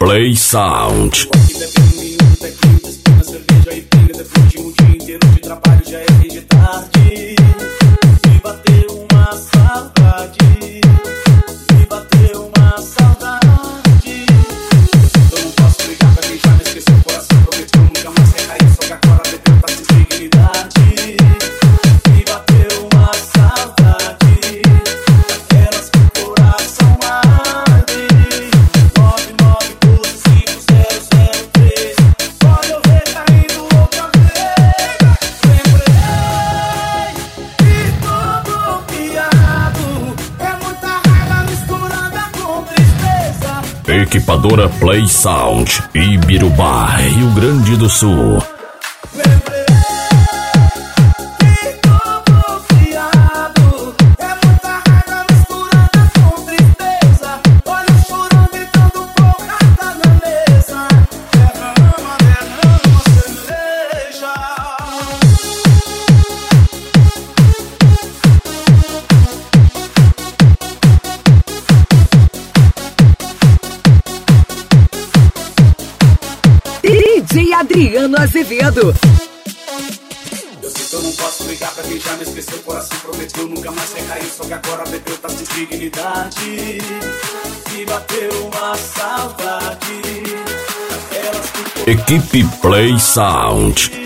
Play Sound. Cerveja e pinga depois de um dia inteiro de trabalho, já é fim de tarde. Me bateu uma saudade, me bateu uma saudade. Eu não posso ligar pra quem já me esqueceu. O coração prometeu nunca mais recair, só que agora bebeu tá sem dignidade. Me bateu uma saudade, daquelas que o coração arde. 9925003. Pode eu ver caindo outra vez. Lembrei e todo piado. É muita raiva misturada com tristeza. Equipadora Play Sound, Ibirubá, Rio Grande do Sul. Lembrei e todo piado. É muita raiva misturada com tristeza. Olha chorando, gritando por nada na mesa. Derrama cerveja. DJ Adriano Azevedo. Eu sei que eu não posso ligar pra quem já me esqueceu. O coração prometeu nunca mais recair, só que agora bebeu tá sem dignidade. Me bateu uma saudade, daquelas que Equipe Play Sound.